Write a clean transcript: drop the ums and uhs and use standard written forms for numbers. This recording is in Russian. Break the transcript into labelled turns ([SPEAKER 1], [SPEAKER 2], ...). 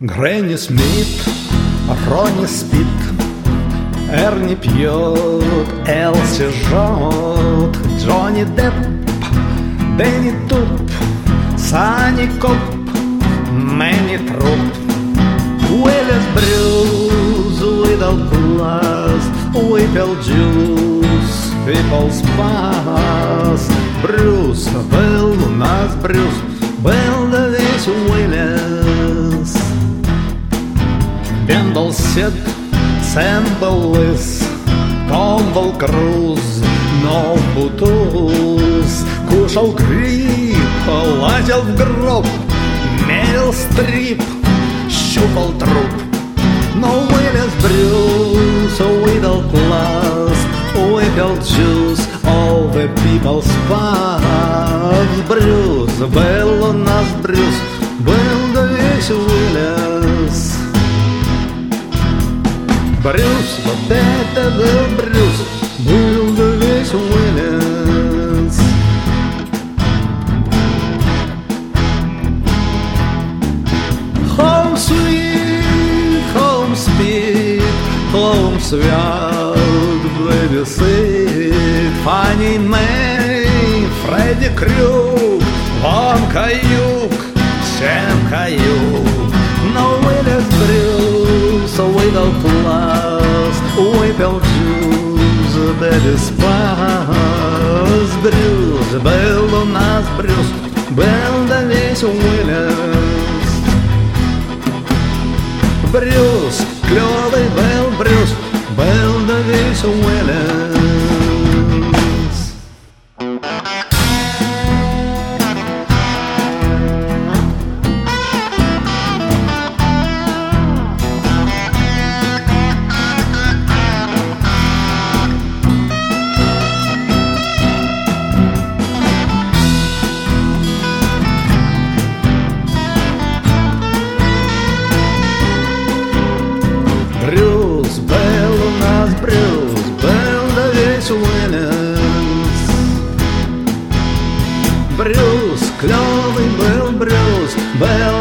[SPEAKER 1] Грэнни Смит, Ронни спит, Эрни пьет, Элси жжет, Джонни Депп, Дэнни Туп, Санни Коп, Мэнни Труп, Уиллис Брюс выдал глаз, выпил джус, выпал спас. Брюс, был у нас Брюс, был да весь Уиллис. Ben был сед, Сэм был лыс, Том был Круз, но Бутуз кушал гриб, лазил в гроб, мерил стрип, щупал труп. Но Уиллис Брюс выдал класс, выпил джус, all the people спас. Брюс, был у нас Брюс, был да весь Уиллис. Брюс, вот это был Брюс, был да весь Уиллис. Home sweet, home speed, home свят, бэбисит, Фанни Мэй, Фредди Крюк, вам каюк, всем каюк. Но Уиллис Брюс выдал класс, выпил джуз, бэби спас. Брюс, был у нас Брюс, был да весь Уиллис. Брюс, клёвый был Брюс, был да весь Уиллис. Брюс, был у нас Брюс, был да весь Уиллис. Брюс, клёвый был Брюс, был